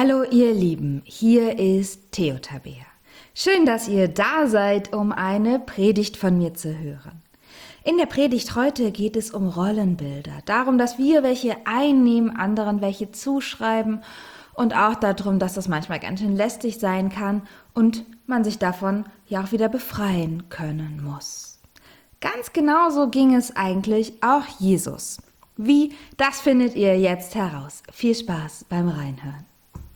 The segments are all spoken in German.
Hallo ihr Lieben, hier ist Theo Tabea. Schön, dass ihr da seid, um eine Predigt von mir zu hören. In der Predigt heute geht es um Rollenbilder, darum, dass wir welche einnehmen, anderen welche zuschreiben und auch darum, dass das manchmal ganz schön lästig sein kann und man sich davon ja auch wieder befreien können muss. Ganz genauso ging es eigentlich auch Jesus. Wie, das findet ihr jetzt heraus. Viel Spaß beim Reinhören.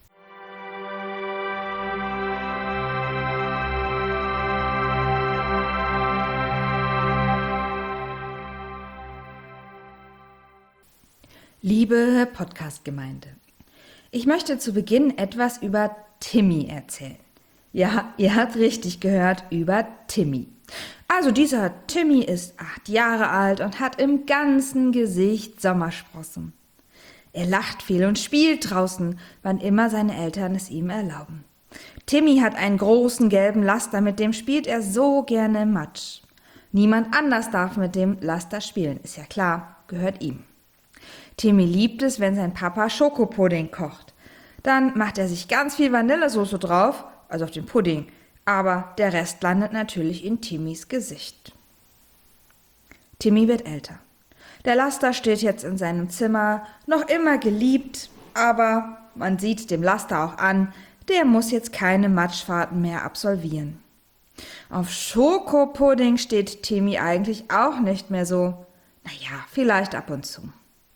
Liebe Podcast-Gemeinde, ich möchte zu Beginn etwas über Timmy erzählen. Ja, ihr habt richtig gehört, über Timmy. Also dieser Timmy ist 8 Jahre alt und hat im ganzen Gesicht Sommersprossen. Er lacht viel und spielt draußen, wann immer seine Eltern es ihm erlauben. Timmy hat einen großen gelben Laster, mit dem spielt er so gerne im Matsch. Niemand anders darf mit dem Laster spielen, ist ja klar, gehört ihm. Timmy liebt es, wenn sein Papa Schokopudding kocht. Dann macht er sich ganz viel Vanillesoße drauf, also auf den Pudding, aber der Rest landet natürlich in Timmys Gesicht. Timmy wird älter. Der Laster steht jetzt in seinem Zimmer, noch immer geliebt, aber man sieht dem Laster auch an, der muss jetzt keine Matschfahrten mehr absolvieren. Auf Schokopudding steht Timmy eigentlich auch nicht mehr so. Naja, vielleicht ab und zu.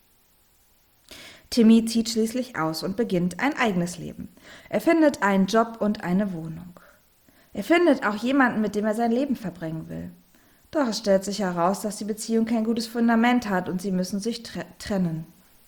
Timmy zieht schließlich aus und beginnt ein eigenes Leben. Er findet einen Job und eine Wohnung. Er findet auch jemanden, mit dem er sein Leben verbringen will. Doch es stellt sich heraus, dass die Beziehung kein gutes Fundament hat und sie müssen sich trennen.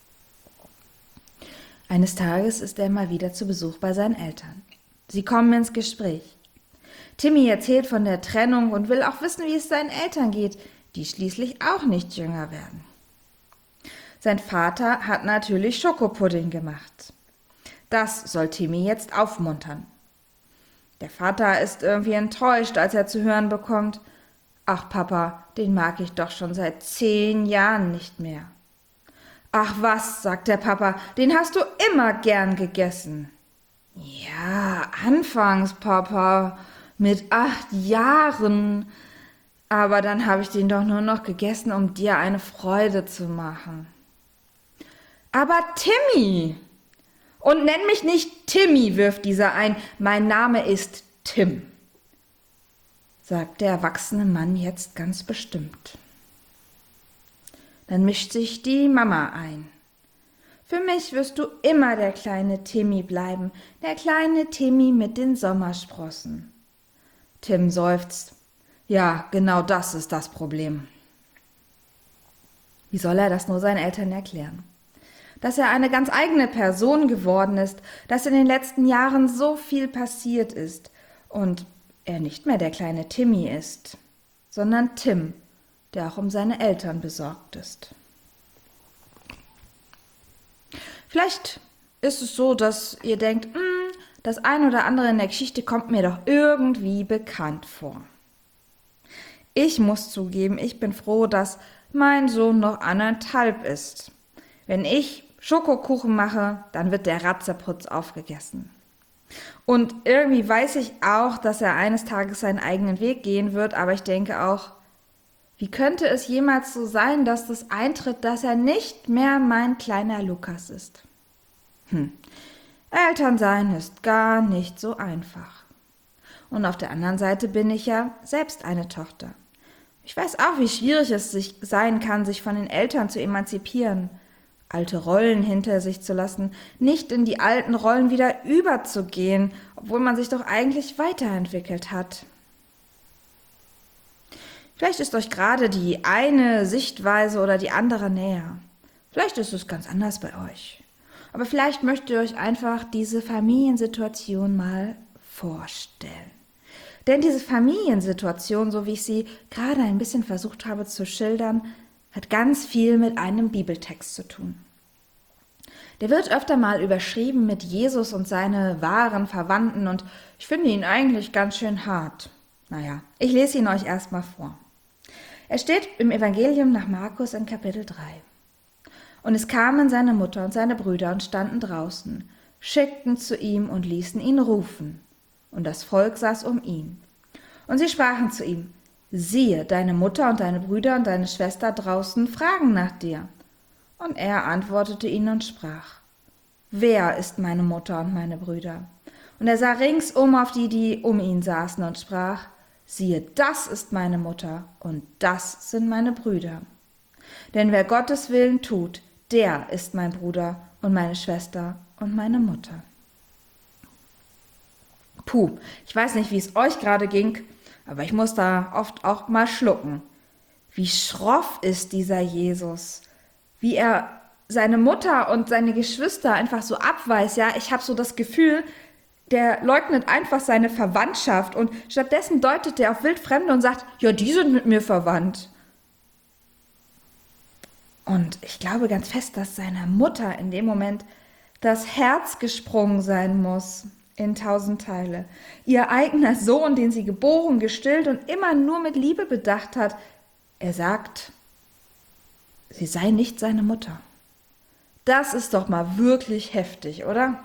Eines Tages ist er mal wieder zu Besuch bei seinen Eltern. Sie kommen ins Gespräch. Timmy erzählt von der Trennung und will auch wissen, wie es seinen Eltern geht, die schließlich auch nicht jünger werden. Sein Vater hat natürlich Schokopudding gemacht. Das soll Timmy jetzt aufmuntern. Der Vater ist irgendwie enttäuscht, als er zu hören bekommt: Ach Papa, den mag ich doch schon seit 10 Jahren nicht mehr. Ach was, sagt der Papa, den hast du immer gern gegessen. Ja, anfangs, Papa, mit 8 Jahren. Aber dann habe ich den doch nur noch gegessen, um dir eine Freude zu machen. Aber Timmy! Und nenn mich nicht Timmy, wirft dieser ein. Mein Name ist Tim, sagt der erwachsene Mann jetzt ganz bestimmt. Dann mischt sich die Mama ein. Für mich wirst du immer der kleine Timmy bleiben, der kleine Timmy mit den Sommersprossen. Tim seufzt. Ja, genau das ist das Problem. Wie soll er das nur seinen Eltern erklären? Dass er eine ganz eigene Person geworden ist, dass in den letzten Jahren so viel passiert ist und er nicht mehr der kleine Timmy ist, sondern Tim, der auch um seine Eltern besorgt ist. Vielleicht ist es so, dass ihr denkt, das ein oder andere in der Geschichte kommt mir doch irgendwie bekannt vor. Ich muss zugeben, ich bin froh, dass mein Sohn noch 1,5 ist. Wenn ich Schokokuchen mache, dann wird der Ratzeputz aufgegessen. Und irgendwie weiß ich auch, dass er eines Tages seinen eigenen Weg gehen wird, aber ich denke auch, wie könnte es jemals so sein, dass das eintritt, dass er nicht mehr mein kleiner Lukas ist? Elternsein ist gar nicht so einfach. Und auf der anderen Seite bin ich ja selbst eine Tochter. Ich weiß auch, wie schwierig es sein kann, sich von den Eltern zu emanzipieren, alte Rollen hinter sich zu lassen, nicht in die alten Rollen wieder überzugehen, obwohl man sich doch eigentlich weiterentwickelt hat. Vielleicht ist euch gerade die eine Sichtweise oder die andere näher. Vielleicht ist es ganz anders bei euch. Aber vielleicht möchtet ihr euch einfach diese Familiensituation mal vorstellen. Denn diese Familiensituation, so wie ich sie gerade ein bisschen versucht habe zu schildern, hat ganz viel mit einem Bibeltext zu tun. Der wird öfter mal überschrieben mit Jesus und seine wahren Verwandten und ich finde ihn eigentlich ganz schön hart. Naja, ich lese ihn euch erstmal vor. Er steht im Evangelium nach Markus in Kapitel 3. Und es kamen seine Mutter und seine Brüder und standen draußen, schickten zu ihm und ließen ihn rufen. Und das Volk saß um ihn. Und sie sprachen zu ihm: Siehe, deine Mutter und deine Brüder und deine Schwester draußen fragen nach dir. Und er antwortete ihnen und sprach: Wer ist meine Mutter und meine Brüder? Und er sah ringsum auf die, die um ihn saßen, und sprach: Siehe, das ist meine Mutter und das sind meine Brüder. Denn wer Gottes Willen tut, der ist mein Bruder und meine Schwester und meine Mutter. Puh, ich weiß nicht, wie es euch gerade ging, aber ich muss da oft auch mal schlucken. Wie schroff ist dieser Jesus, wie er seine Mutter und seine Geschwister einfach so abweist. Ja, ich habe so das Gefühl, der leugnet einfach seine Verwandtschaft und stattdessen deutet er auf Wildfremde und sagt: Ja, die sind mit mir verwandt. Und ich glaube ganz fest, dass seiner Mutter in dem Moment das Herz gesprungen sein muss in 1000 Teile. Ihr eigener Sohn, den sie geboren, gestillt und immer nur mit Liebe bedacht hat, er sagt, sie sei nicht seine Mutter. Das ist doch mal wirklich heftig, oder?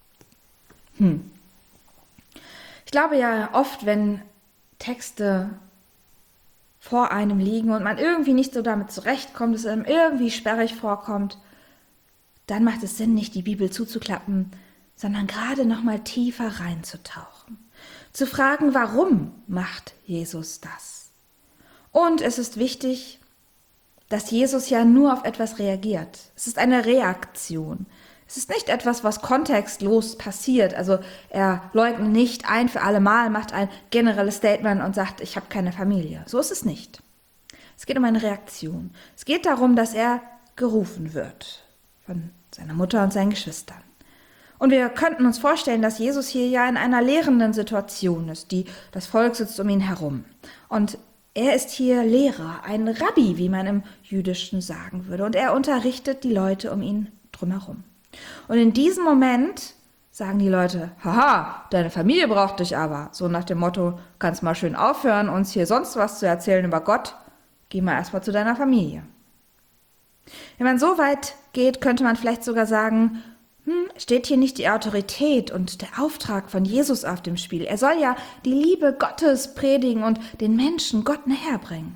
Ich glaube ja oft, wenn Texte vor einem liegen und man irgendwie nicht so damit zurechtkommt, es einem irgendwie sperrig vorkommt, dann macht es Sinn, nicht die Bibel zuzuklappen, sondern gerade noch mal tiefer reinzutauchen. Zu fragen, warum macht Jesus das? Und es ist wichtig, dass Jesus ja nur auf etwas reagiert. Es ist eine Reaktion. Es ist nicht etwas, was kontextlos passiert. Also er leugnet nicht ein für alle Mal, macht ein generelles Statement und sagt, ich habe keine Familie. So ist es nicht. Es geht um eine Reaktion. Es geht darum, dass er gerufen wird von seiner Mutter und seinen Geschwistern. Und wir könnten uns vorstellen, dass Jesus hier ja in einer lehrenden Situation ist. Das Volk sitzt um ihn herum. Und er ist hier Lehrer, ein Rabbi, wie man im Jüdischen sagen würde. Und er unterrichtet die Leute um ihn drumherum. Und in diesem Moment sagen die Leute, haha, deine Familie braucht dich aber. So nach dem Motto, kannst mal schön aufhören, uns hier sonst was zu erzählen über Gott. Geh mal erstmal zu deiner Familie. Wenn man so weit geht, könnte man vielleicht sogar sagen, steht hier nicht die Autorität und der Auftrag von Jesus auf dem Spiel? Er soll ja die Liebe Gottes predigen und den Menschen Gott näher bringen.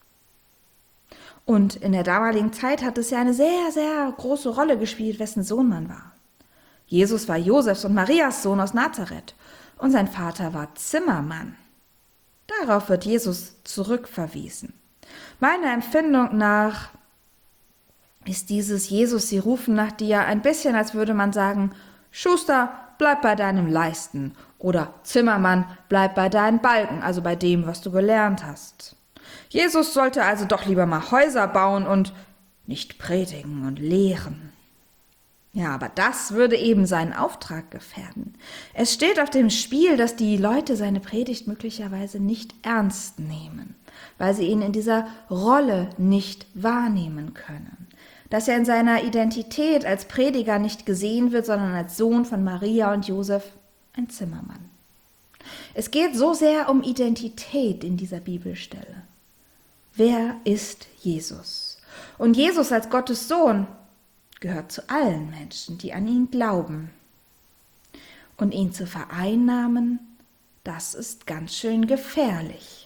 Und in der damaligen Zeit hat es ja eine sehr, sehr große Rolle gespielt, wessen Sohn man war. Jesus war Josefs und Marias Sohn aus Nazareth und sein Vater war Zimmermann. Darauf wird Jesus zurückverwiesen. Meiner Empfindung nach ist dieses Jesus, sie rufen nach dir, ein bisschen, als würde man sagen, Schuster, bleib bei deinem Leisten oder Zimmermann, bleib bei deinen Balken, also bei dem, was du gelernt hast. Jesus sollte also doch lieber mal Häuser bauen und nicht predigen und lehren. Ja, aber das würde eben seinen Auftrag gefährden. Es steht auf dem Spiel, dass die Leute seine Predigt möglicherweise nicht ernst nehmen, weil sie ihn in dieser Rolle nicht wahrnehmen können. Dass er in seiner Identität als Prediger nicht gesehen wird, sondern als Sohn von Maria und Josef, ein Zimmermann. Es geht so sehr um Identität in dieser Bibelstelle. Wer ist Jesus? Und Jesus als Gottes Sohn gehört zu allen Menschen, die an ihn glauben. Und ihn zu vereinnahmen, das ist ganz schön gefährlich.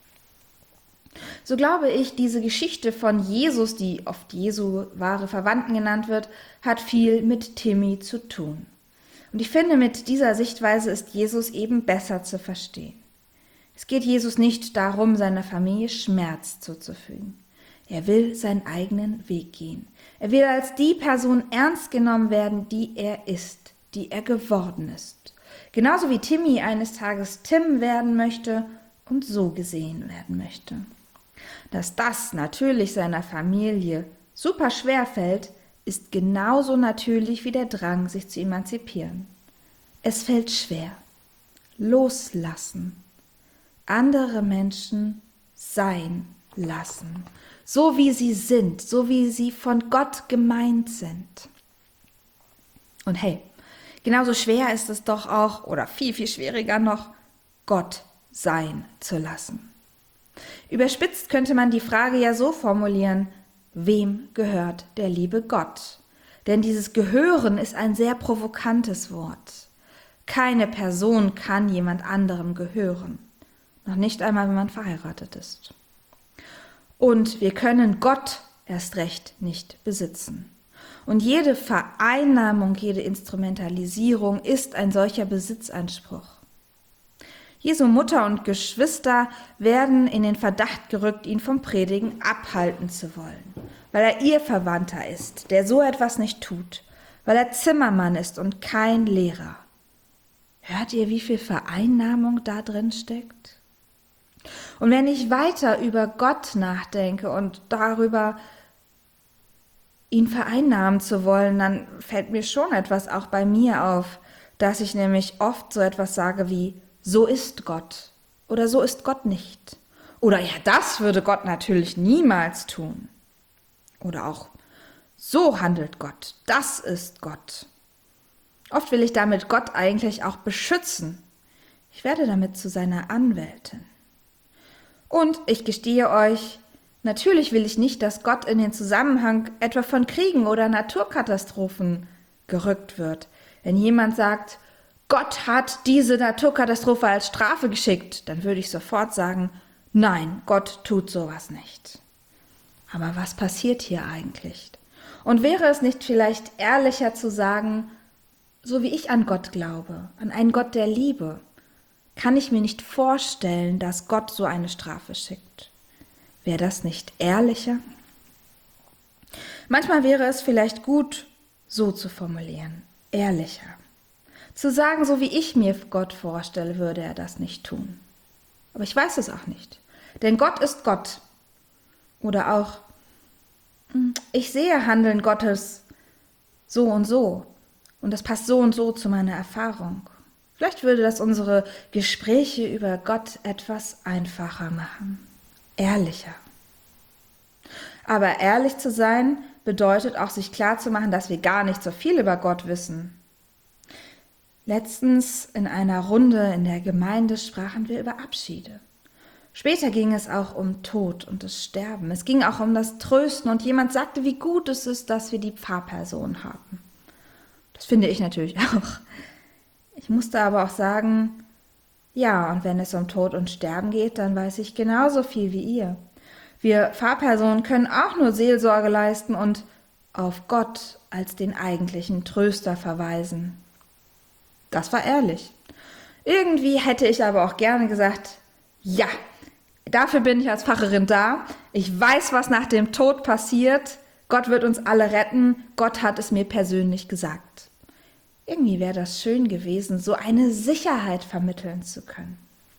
So glaube ich, diese Geschichte von Jesus, die oft Jesu wahre Verwandten genannt wird, hat viel mit Timmy zu tun. Und ich finde, mit dieser Sichtweise ist Jesus eben besser zu verstehen. Es geht Jesus nicht darum, seiner Familie Schmerz zuzufügen. Er will seinen eigenen Weg gehen. Er will als die Person ernst genommen werden, die er ist, die er geworden ist. Genauso wie Timmy eines Tages Tim werden möchte und so gesehen werden möchte. Dass das natürlich seiner Familie super schwer fällt, ist genauso natürlich wie der Drang, sich zu emanzipieren. Es fällt schwer. Loslassen. Andere Menschen sein lassen. So wie sie sind, so wie sie von Gott gemeint sind. Und hey, genauso schwer ist es doch auch, oder viel, viel schwieriger noch, Gott sein zu lassen. Überspitzt könnte man die Frage ja so formulieren, wem gehört der liebe Gott? Denn dieses Gehören ist ein sehr provokantes Wort. Keine Person kann jemand anderem gehören. Noch nicht einmal, wenn man verheiratet ist. Und wir können Gott erst recht nicht besitzen. Und jede Vereinnahmung, jede Instrumentalisierung ist ein solcher Besitzanspruch. Jesu Mutter und Geschwister werden in den Verdacht gerückt, ihn vom Predigen abhalten zu wollen, weil er ihr Verwandter ist, der so etwas nicht tut, weil er Zimmermann ist und kein Lehrer. Hört ihr, wie viel Vereinnahmung da drin steckt? Und wenn ich weiter über Gott nachdenke und darüber, ihn vereinnahmen zu wollen, dann fällt mir schon etwas auch bei mir auf, dass ich nämlich oft so etwas sage wie, so ist Gott oder so ist Gott nicht. Oder ja, das würde Gott natürlich niemals tun. Oder auch, so handelt Gott, das ist Gott. Oft will ich damit Gott eigentlich auch beschützen. Ich werde damit zu seiner Anwältin. Und ich gestehe euch, natürlich will ich nicht, dass Gott in den Zusammenhang etwa von Kriegen oder Naturkatastrophen gerückt wird. Wenn jemand sagt, Gott hat diese Naturkatastrophe als Strafe geschickt, dann würde ich sofort sagen, nein, Gott tut sowas nicht. Aber was passiert hier eigentlich? Und wäre es nicht vielleicht ehrlicher zu sagen, so wie ich an Gott glaube, an einen Gott der Liebe, kann ich mir nicht vorstellen, dass Gott so eine Strafe schickt. Wäre das nicht ehrlicher? Manchmal wäre es vielleicht gut, so zu formulieren, ehrlicher. Zu sagen, so wie ich mir Gott vorstelle, würde er das nicht tun. Aber ich weiß es auch nicht. Denn Gott ist Gott. Oder auch, ich sehe Handeln Gottes so und so. Und das passt so und so zu meiner Erfahrung. Vielleicht würde das unsere Gespräche über Gott etwas einfacher machen. Ehrlicher. Aber ehrlich zu sein bedeutet auch, sich klarzumachen, dass wir gar nicht so viel über Gott wissen. Letztens in einer Runde in der Gemeinde sprachen wir über Abschiede. Später ging es auch um Tod und das Sterben. Es ging auch um das Trösten und jemand sagte, wie gut es ist, dass wir die Pfarrperson haben. Das finde ich natürlich auch. Ich musste aber auch sagen, ja, und wenn es um Tod und Sterben geht, dann weiß ich genauso viel wie ihr. Wir Pfarrpersonen können auch nur Seelsorge leisten und auf Gott als den eigentlichen Tröster verweisen. Das war ehrlich. Irgendwie hätte ich aber auch gerne gesagt, ja, dafür bin ich als Pfarrerin da. Ich weiß, was nach dem Tod passiert. Gott wird uns alle retten. Gott hat es mir persönlich gesagt. Irgendwie wäre das schön gewesen, so eine Sicherheit vermitteln zu können.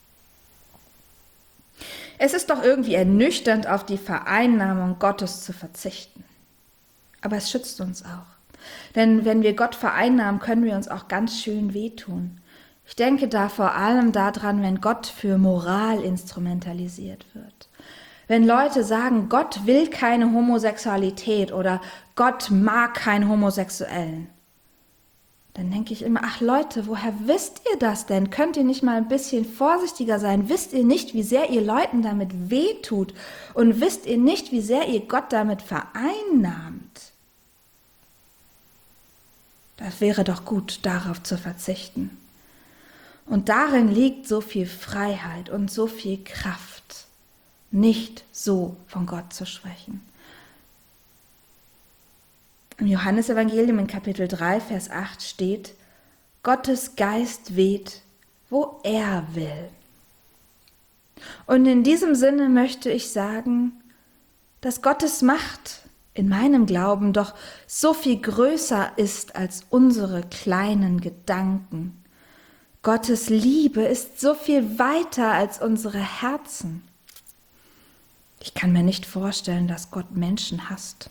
Es ist doch irgendwie ernüchternd, auf die Vereinnahmung Gottes zu verzichten. Aber es schützt uns auch. Denn wenn wir Gott vereinnahmen, können wir uns auch ganz schön wehtun. Ich denke da vor allem daran, wenn Gott für Moral instrumentalisiert wird. Wenn Leute sagen, Gott will keine Homosexualität oder Gott mag keinen Homosexuellen, dann denke ich immer, ach Leute, woher wisst ihr das denn? Könnt ihr nicht mal ein bisschen vorsichtiger sein? Wisst ihr nicht, wie sehr ihr Leuten damit wehtut? Und wisst ihr nicht, wie sehr ihr Gott damit vereinnahmt? Das wäre doch gut, darauf zu verzichten. Und darin liegt so viel Freiheit und so viel Kraft, nicht so von Gott zu sprechen. Im Johannesevangelium in Kapitel 3, Vers 8 steht, Gottes Geist weht, wo er will. Und in diesem Sinne möchte ich sagen, dass Gottes Macht in meinem Glauben doch so viel größer ist als unsere kleinen Gedanken. Gottes Liebe ist so viel weiter als unsere Herzen. Ich kann mir nicht vorstellen, dass Gott Menschen hasst.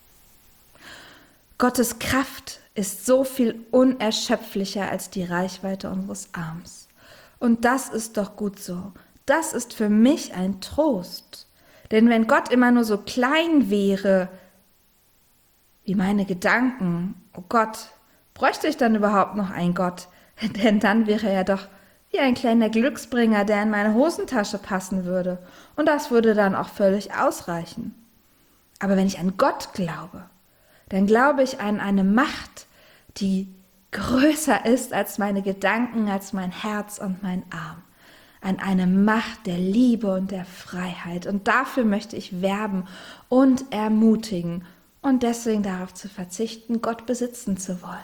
Gottes Kraft ist so viel unerschöpflicher als die Reichweite unseres Arms. Und das ist doch gut so. Das ist für mich ein Trost. Denn wenn Gott immer nur so klein wäre, wie meine Gedanken, oh Gott, bräuchte ich dann überhaupt noch einen Gott? Denn dann wäre er doch wie ein kleiner Glücksbringer, der in meine Hosentasche passen würde. Und das würde dann auch völlig ausreichen. Aber wenn ich an Gott glaube, dann glaube ich an eine Macht, die größer ist als meine Gedanken, als mein Herz und mein Arm. An eine Macht der Liebe und der Freiheit. Und dafür möchte ich werben und ermutigen und deswegen darauf zu verzichten, Gott besitzen zu wollen.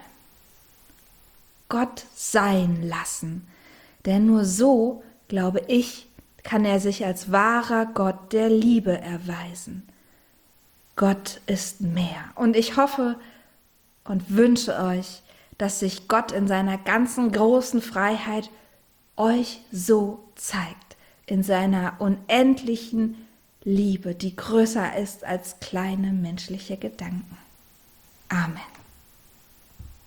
Gott sein lassen. Denn nur so, glaube ich, kann er sich als wahrer Gott der Liebe erweisen. Gott ist mehr. Und ich hoffe und wünsche euch, dass sich Gott in seiner ganzen großen Freiheit euch so zeigt, in seiner unendlichen Liebe, die größer ist als kleine menschliche Gedanken. Amen.